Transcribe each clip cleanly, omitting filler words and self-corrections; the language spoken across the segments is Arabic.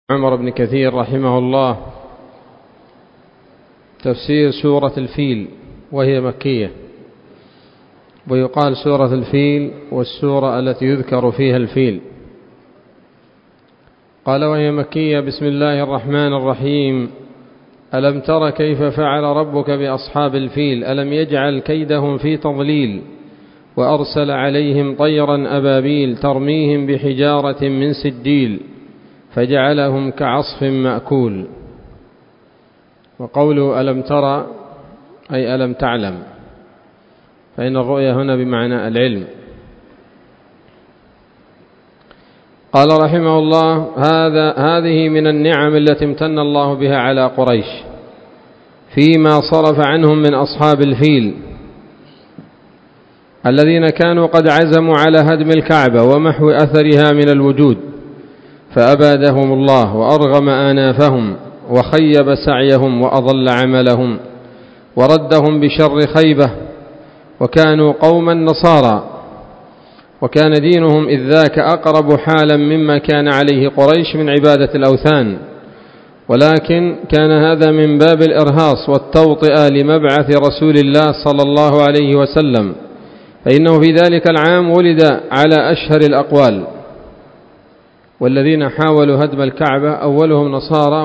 عمر بن كثير رحمه الله تفسير سورة الفيل وهي مكية، ويقال سورة الفيل والسورة التي يذكر فيها الفيل. قال وهي مكية. بسم الله الرحمن الرحيم. ألم تر كيف فعل ربك بأصحاب الفيل ألم يجعل كيدهم في تضليل وأرسل عليهم طيرا أبابيل ترميهم بحجارة من سجيل فجعلهم كعصف مأكول. وقوله ألم ترى أي ألم تعلم، فإن الرؤية هنا بمعنى العلم. قال رحمه الله هذه من النعم التي امتن الله بها على قريش فيما صرف عنهم من أصحاب الفيل الذين كانوا قد عزموا على هدم الكعبة ومحو أثرها من الوجود، فأبادهم الله وأرغم آنافهم وخيب سعيهم وأضل عملهم وردهم بشر خيبة، وكانوا قوما نصارى، وكان دينهم إذ ذاك أقرب حالا مما كان عليه قريش من عبادة الأوثان، ولكن كان هذا من باب الإرهاص والتوطئة لمبعث رسول الله صلى الله عليه وسلم، فإنه في ذلك العام ولد على أشهر الأقوال. والذين حاولوا هدم الكعبة أولهم نصارى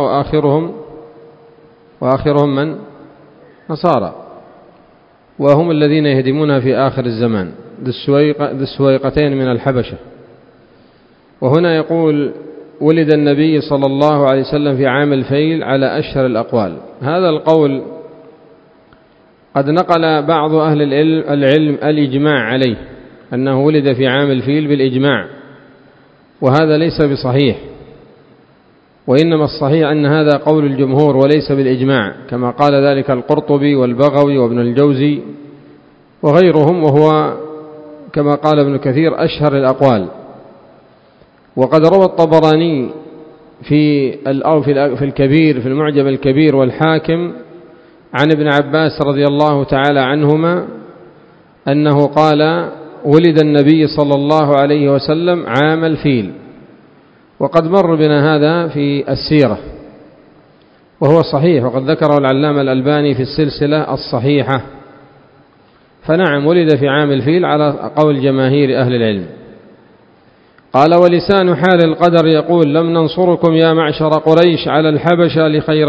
وآخرهم من؟ نصارى، وهم الذين يهدمونها في آخر الزمان ذي السويقتين من الحبشة. وهنا يقول ولد النبي صلى الله عليه وسلم في عام الفيل على أشهر الأقوال. هذا القول قد نقل بعض أهل العلم الإجماع عليه أنه ولد في عام الفيل بالإجماع، وهذا ليس بصحيح، وإنما الصحيح أن هذا قول الجمهور وليس بالإجماع، كما قال ذلك القرطبي والبغوي وابن الجوزي وغيرهم، وهو كما قال ابن كثير أشهر الأقوال. وقد روى الطبراني في الكبير في المعجم الكبير والحاكم عن ابن عباس رضي الله تعالى عنهما أنه قال ولد النبي صلى الله عليه وسلم عام الفيل، وقد مر بنا هذا في السيرة وهو صحيح، وقد ذكره العلامة الألباني في السلسلة الصحيحة. فنعم ولد في عام الفيل على قول جماهير أهل العلم. قال ولسان حال القدر يقول لم ننصركم يا معشر قريش على الحبشة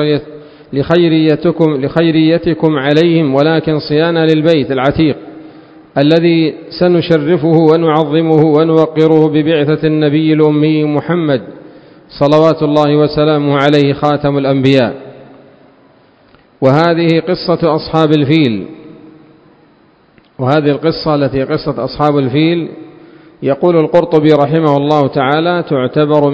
لخيريتكم عليهم، ولكن صيانة للبيت العتيق الذي سنشرفه ونعظمه ونوقره ببعثة النبي الأمي محمد صلوات الله وسلامه عليه خاتم الأنبياء. وهذه قصة أصحاب الفيل، وهذه القصة التي قصة أصحاب الفيل يقول القرطبي رحمه الله تعالى تعتبر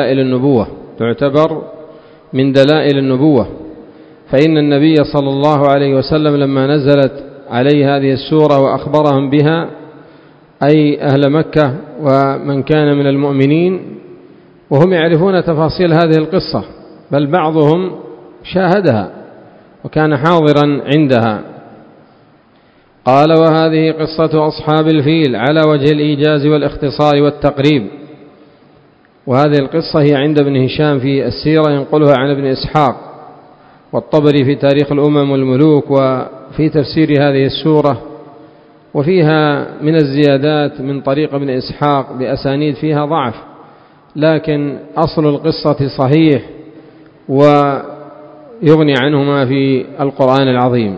من دلائل النبوة، فإن النبي صلى الله عليه وسلم لما نزلت عليه هذه السورة وأخبرهم بها أي أهل مكة ومن كان من المؤمنين، وهم يعرفون تفاصيل هذه القصة، بل بعضهم شاهدها وكان حاضرا عندها. قال وهذه قصة أصحاب الفيل على وجه الإيجاز والاختصار والتقريب. وهذه القصة هي عند ابن هشام في السيرة ينقلها عن ابن إسحاق، والطبري في تاريخ الأمم والملوك، وفي تفسير هذه السورة، وفيها من الزيادات من طريق ابن إسحاق بأسانيد فيها ضعف، لكن أصل القصة صحيح ويغني عنه ما في القرآن العظيم.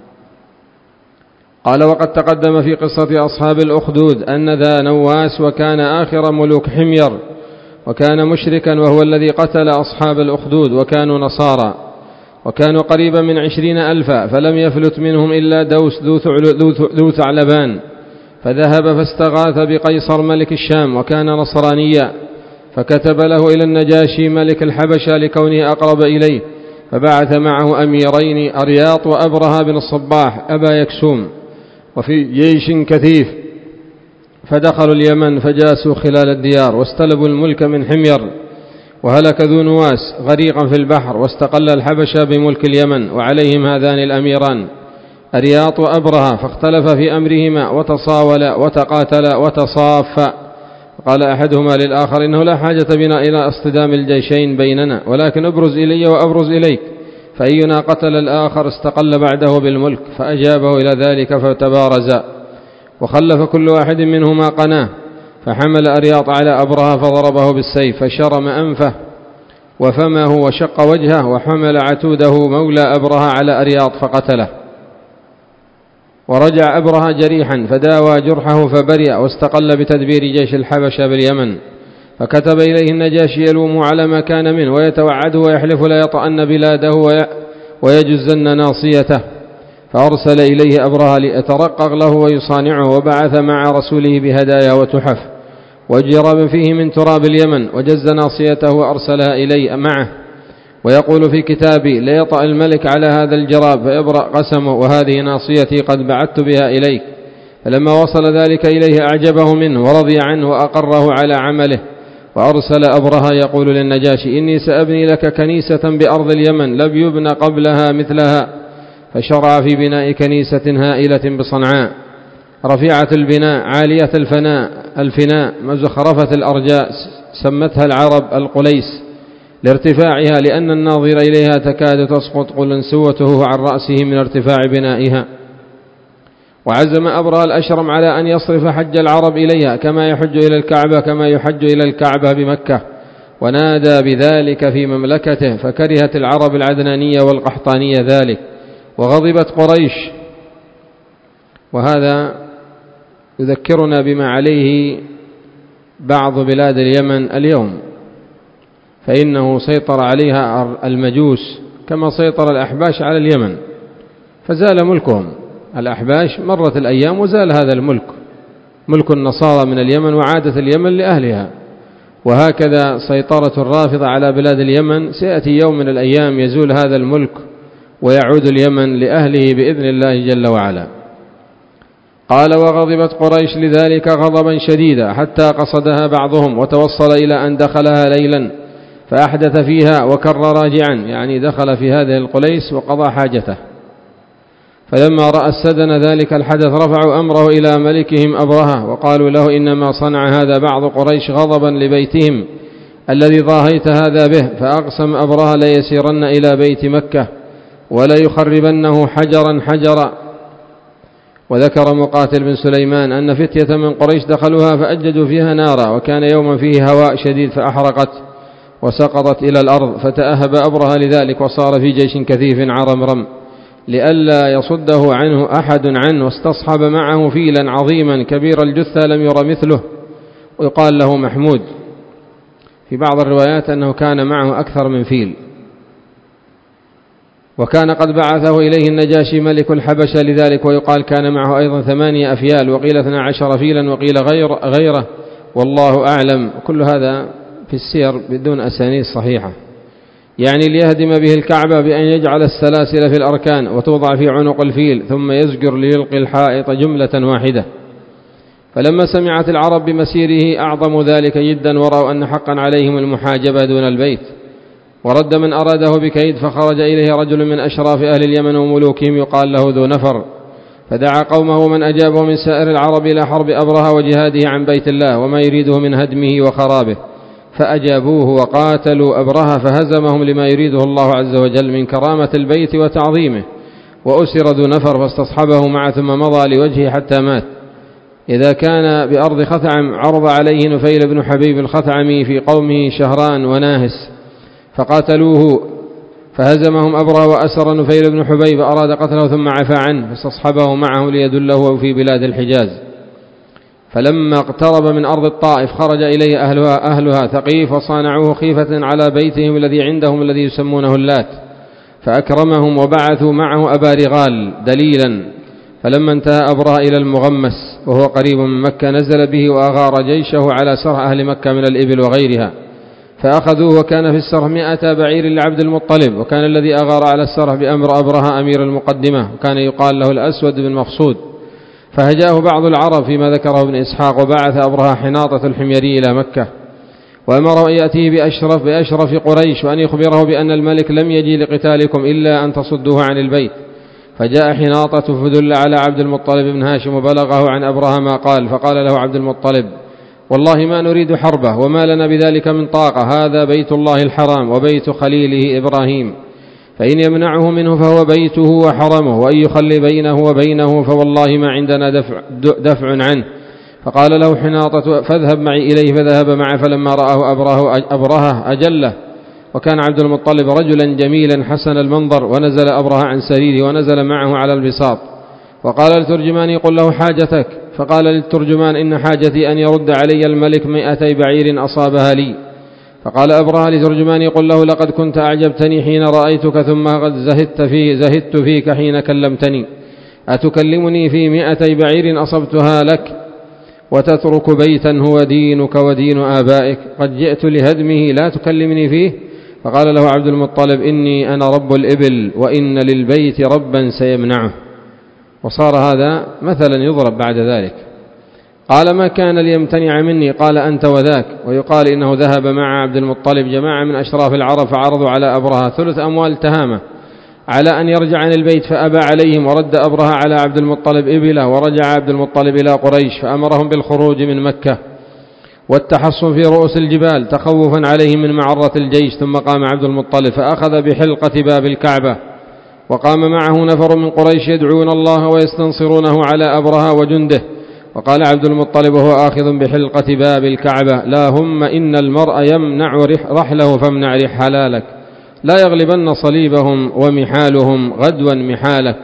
قال وقد تقدم في قصة أصحاب الأخدود أن ذا نواس وكان آخر ملوك حمير، وكان مشركا وهو الذي قتل أصحاب الأخدود، وكانوا نصارى، وكانوا قريبا من 20,000، فلم يفلت منهم إلا دوس ذو ثعلبان، فذهب فاستغاث بقيصر ملك الشام وكان نصرانيا، فكتب له إلى النجاشي ملك الحبشة لكونه أقرب إليه، فبعث معه أميرين أرياط وأبرهة بن الصباح أبا يكسوم، وفي جيش كثيف، فدخلوا اليمن فجاسوا خلال الديار واستلبوا الملك من حمير، وهلك ذو نواس غريقا في البحر، واستقل الحبشة بملك اليمن وعليهم هذان الأميران أرياط وأبرهة، فاختلف في أمرهما وتصاولا وتقاتلا وتصافا، فقال أحدهما للآخر: إنه لا حاجة بنا إلى اصطدام الجيشين بيننا، ولكن ابرز إلي وأبرز إليك، فأينا قتل الآخر استقل بعده بالملك. فأجابه إلى ذلك فتبارزا، وخلف كل واحد منهما قناه، فحمل أرياط على أبرهة فضربه بالسيف فشرم أنفه وفمه وشق وجهه، وحمل عتوده مولى أبرهة على أرياط فقتله. ورجع أبرهة جريحا فداوى جرحه فبرئ، واستقل بتدبير جيش الحبشة باليمن. فكتب إليه النجاشي يلوم على ما كان منه ويتوعده ويحلف لا يطأن بلاده ويجزن ناصيته. فأرسل إليه أبرهة ليترقق له ويصانعه، وبعث مع رسوله بهدايا وتحف وجراب فيه من تراب اليمن، وجز ناصيته وأرسلها إليه معه، ويقول في كتابي: ليطأ الملك على هذا الجراب فيبرأ قسمه، وهذه ناصيتي قد بعثت بها إليك. فلما وصل ذلك إليه أعجبه منه ورضي عنه وأقره على عمله. وأرسل أبرهة يقول للنجاشي: إني سأبني لك كنيسة بأرض اليمن لم يبن قبلها مثلها. فشرع في بناء كنيسة هائلة بصنعاء، رفيعة البناء عالية الفناء مزخرفة الأرجاء، سمتها العرب القليس لارتفاعها، لأن الناظر إليها تكاد تسقط قلنسوته عن رأسه من ارتفاع بنائها. وعزم أبرهة الأشرم على أن يصرف حج العرب إليها كما يحج إلى الكعبة بمكة، ونادى بذلك في مملكته، فكرهت العرب العدنانية والقحطانية ذلك، وغضبت قريش. وهذا يذكرنا بما عليه بعض بلاد اليمن اليوم، فإنه سيطر عليها المجوس كما سيطر الأحباش على اليمن، فزال ملكهم. الأحباش مرت الأيام وزال هذا الملك، ملك النصارى من اليمن، وعادت اليمن لأهلها. وهكذا سيطرة الرافضة على بلاد اليمن، سيأتي يوم من الأيام يزول هذا الملك ويعود اليمن لأهله بإذن الله جل وعلا. قال: وغضبت قريش لذلك غضبا شديدا حتى قصدها بعضهم، وتوصل إلى أن دخلها ليلا فأحدث فيها وكر راجعا، يعني دخل في هذه القليس وقضى حاجته. فلما رأى السدن ذلك الحدث رفعوا أمره إلى ملكهم أبرهة، وقالوا له: إنما صنع هذا بعض قريش غضبا لبيتهم الذي ضاهيت هذا به. فأقسم أبرهة ليسيرن إلى بيت مكة ولا يخربنه حجرا حجرا. وذكر مقاتل بن سليمان أن فتية من قريش دخلوها فأججوا فيها نارا، وكان يوما فيه هواء شديد فأحرقت وسقطت إلى الأرض، فتأهب أبرهة لذلك وصار في جيش كثيف عرمرم لئلا يصده عنه أحد عنه، واستصحب معه فيلا عظيما كبير الجثة لم ير مثله، ويقال له محمود. في بعض الروايات أنه كان معه أكثر من فيل. وكان قد بعثه إليه النجاشي ملك الحبشة لذلك، ويقال كان معه أيضا 8 أفيال، وقيل 12 فيلا، وقيل غيره، والله أعلم. كل هذا في السير بدون أسانيد صحيحة. يعني ليهدم به الكعبة بأن يجعل السلاسل في الأركان وتوضع في عنق الفيل، ثم يزجر ليلقي الحائط جملة واحدة. فلما سمعت العرب بمسيره أعظموا ذلك جدا، ورأوا أن حقا عليهم المحاجبة دون البيت. ورد من أراده بكيد، فخرج إليه رجل من أشراف أهل اليمن وملوكهم يقال له ذو نفر، فدعا قومه من أجابه من سائر العرب إلى حرب أبرهة وجهاده عن بيت الله وما يريده من هدمه وخرابه، فأجابوه وقاتلوا أبرهة فهزمهم لما يريده الله عز وجل من كرامة البيت وتعظيمه. وأسر ذو نفر فاستصحبه معه ثم مضى لوجهه حتى مات. إذا كان بأرض خثعم عرض عليه نفيل بن حبيب الخثعمي في قومه شهران وناهس فقاتلوه فهزمهم أبرهة وأسر نفيل بن حبيب، أراد قتله ثم عفى عنه فاستصحبه معه ليدله في بلاد الحجاز. فلما اقترب من أرض الطائف خرج إليه أهلها ثقيف، وصانعوه خيفة على بيتهم الذي عندهم الذي يسمونه اللات، فأكرمهم وبعثوا معه أبا رغال دليلا. فلما انتهى أبرهة إلى المغمس وهو قريب من مكة نزل به وأغار جيشه على سرح أهل مكة من الإبل وغيرها، فأخذوه، وكان في السرح 100 بعير لعبد المطلب، وكان الذي أغار على السرح بأمر أبرهة أمير المقدمة، وكان يقال له الأسود بن مقصود. فهجاه بعض العرب فيما ذكره ابن إسحاق، وبعث أبرهة حناطة الحميري إلى مكة، وأمره أن يأتيه بأشرف قريش، وأن يخبره بأن الملك لم يجي لقتالكم إلا أن تصدوه عن البيت. فجاء حناطة فدل على عبد المطلب بن هاشم وبلغه عن أبرهة ما قال، فقال له عبد المطلب: والله ما نريد حربه وما لنا بذلك من طاقة، هذا بيت الله الحرام وبيت خليله إبراهيم، فإن يمنعه منه فهو بيته وحرمه، وإن يخلي بينه وبينه فوالله ما عندنا دفع عنه. فقال له حناطة فاذهب معي إليه، فذهب معه، فلما رآه أبرهة أجله، وكان عبد المطلب رجلا جميلا حسن المنظر، ونزل أبرهة عن سريره ونزل معه على البساط، وقال للترجمان قل له حاجتك، فقال للترجمان إن حاجتي أن يرد علي الملك 200 بعير أصابها لي. فقال أبرهة لترجمان قل له لقد كنت أعجبتني حين رأيتك، ثم قد زهدت فيك حين كلمتني، أتكلمني في 200 بعير أصبتها لك وتترك بيتا هو دينك ودين آبائك، قد جئت لهدمه لا تكلمني فيه؟ فقال له عبد المطلب إني أنا رب الإبل وإن للبيت ربا سيمنعه. وصار هذا مثلا يضرب بعد ذلك. قال ما كان ليمتنع مني، قال أنت وذاك. ويقال إنه ذهب مع عبد المطلب جماعة من أشراف العرب فعرضوا على أبرهة 3 أموال تهامة على أن يرجع عن البيت، فأبى عليهم، ورد أبرهة على عبد المطلب إبله، ورجع عبد المطلب إلى قريش فأمرهم بالخروج من مكة والتحصن في رؤوس الجبال تخوفا عليهم من معرة الجيش. ثم قام عبد المطلب فأخذ بحلقة باب الكعبة، وقام معه نفر من قريش يدعون الله ويستنصرونه على أبرهة وجنده. وقال عبد المطلب وهو آخذ بحلقة باب الكعبة اللهم إن المرء يمنع رحله فامنع رحلالك، لا يغلبن صليبهم ومحالهم غدوا محالك.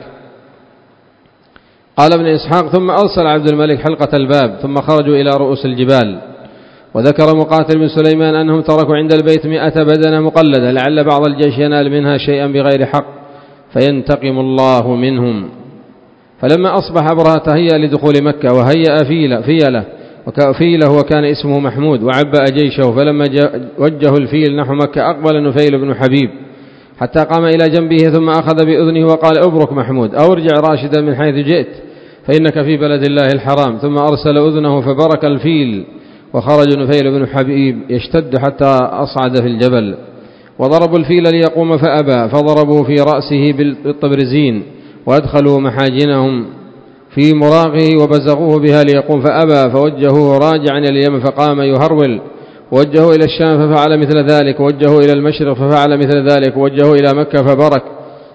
قال ابن إسحاق ثم أرسل عبد الملك حلقة الباب، ثم خرجوا إلى رؤوس الجبال. وذكر مقاتل بن سليمان أنهم تركوا عند البيت 100 بدنة مقلدة لعل بعض الجيش ينال منها شيئا بغير حق فينتقم الله منهم. فلما أصبح أبرهة تهيأ لدخول مكة، وهيأ فيله وكان اسمه محمود، وعبأ جيشه. فلما وجهوا الفيل نحو مكة أقبل نفيل بن حبيب حتى قام إلى جنبه، ثم أخذ بأذنه وقال أبرك محمود أو ارجع راشدا من حيث جئت فإنك في بلد الله الحرام. ثم أرسل أذنه فبرك الفيل، وخرج نفيل بن حبيب يشتد حتى أصعد في الجبل. وضربوا الفيل ليقوم فأبى، فضربوا في رأسه بالطبرزين، وأدخلوا محاجنهم في مراغه وبزغوه بها ليقوم فأبى، فوجهوه راجعا إلى اليمن فقام يهرول، ووجهوا إلى الشام ففعل مثل ذلك، ووجهوا إلى المشرق ففعل مثل ذلك، ووجهوا إلى مكة فبرك.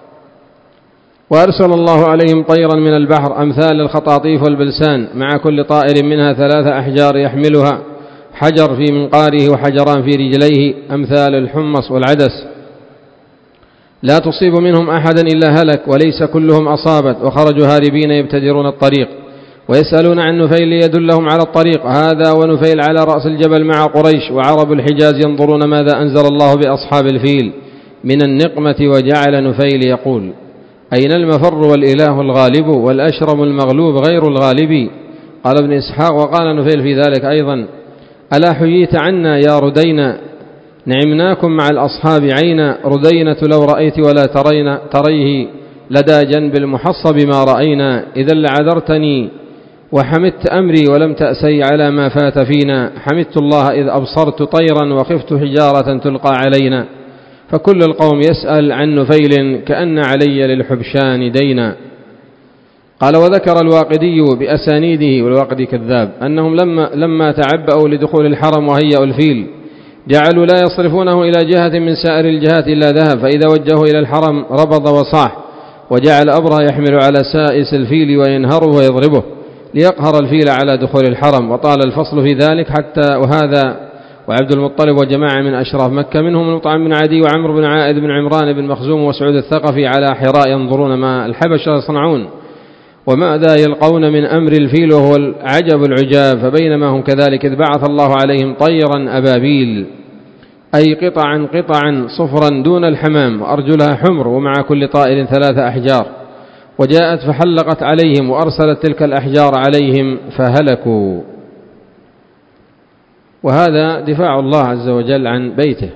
وأرسل الله عليهم طيرا من البحر أمثال الخطاطيف والبلسان، مع كل طائر منها 3 أحجار يحملها، حجر في منقاره وحجران في رجليه أمثال الحمص والعدس، لا تصيب منهم أحدا إلا هلك، وليس كلهم أصابت. وخرجوا هاربين يبتدرون الطريق ويسألون عن نفيل ليدلهم على الطريق، هذا ونفيل على رأس الجبل مع قريش. وعرب الحجاز ينظرون ماذا أنزل الله بأصحاب الفيل من النقمة، وجعل نفيل يقول أين المفر والإله الغالب والأشرم المغلوب غير الغالب. قال ابن إسحاق وقال نفيل في ذلك أيضا ألا حييت عنا يا ردينا، نعمناكم مع الأصحاب عينا، ردينة لو رأيت ولا تريه لدى جنب المحصب ما رأينا، إذا لعذرتني وحمدت أمري ولم تأسي على ما فات فينا، حمدت الله إذ أبصرت طيرا وخفت حجارة تلقى علينا، فكل القوم يسأل عن نفيل كأن علي للحبشان دينا. قال وذكر الواقدي بأسانيده، والواقدي كذاب، أنهم لما تعبأوا لدخول الحرم وهيئوا الفيل جعلوا لا يصرفونه إلى جهة من سائر الجهات إلا ذهب، فإذا وجهوا إلى الحرم ربض وصاح، وجعل أبرهة يحمل على سائس الفيل وينهره ويضربه ليقهر الفيل على دخول الحرم. وطال الفصل في ذلك حتى وهذا وعبد المطلب وجماعة من أشراف مكة منهم المطعم بن عدي وعمرو بن عائد بن عمران بن مخزوم وسعود الثقفي على حراء ينظرون ما الحبشة يصنعون وماذا يلقون من أمر الفيل، وهو العجب العجاب. فبينما هم كذلك إذ بعث الله عليهم طيرا أبابيل، أي قطعا صفرا دون الحمام، وأرجلها حمر، ومع كل طائر 3 أحجار، وجاءت فحلقت عليهم، وأرسلت تلك الأحجار عليهم فهلكوا. وهذا دفاع الله عز وجل عن بيته،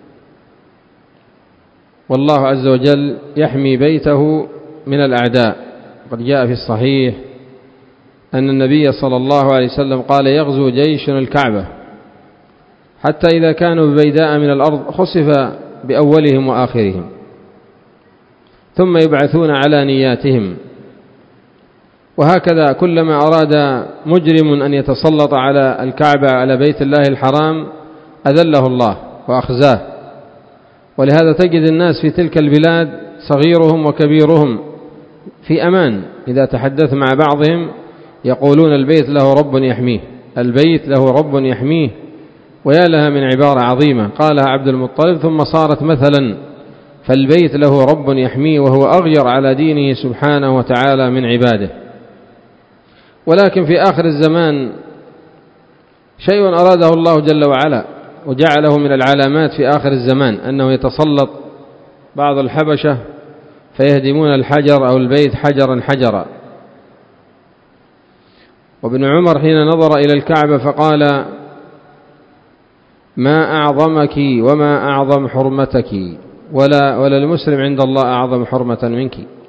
والله عز وجل يحمي بيته من الأعداء. قد جاء في الصحيح أن النبي صلى الله عليه وسلم قال يغزو جيش الكعبة حتى إذا كانوا ببيداء من الأرض خسف بأولهم وآخرهم، ثم يبعثون على نياتهم، وهكذا كلما أراد مجرم أن يتسلط على الكعبة على بيت الله الحرام أذله الله وأخزاه. ولهذا تجد الناس في تلك البلاد صغيرهم وكبيرهم في أمان، إذا تحدث مع بعضهم يقولون البيت له رب يحميه، البيت له رب يحميه. ويا لها من عبارة عظيمة قالها عبد المطلب ثم صارت مثلا، فالبيت له رب يحميه وهو أغير على دينه سبحانه وتعالى من عباده. ولكن في آخر الزمان شيء أراده الله جل وعلا وجعله من العلامات في آخر الزمان، أنه يتسلط بعض الحبشة فيهدمون الحجر أو البيت حجرا حجرا. وابن عمر حين نظر إلى الكعبة فقال: ما أعظمك وما أعظم حرمتك، ولا المسلم عند الله أعظم حرمة منك.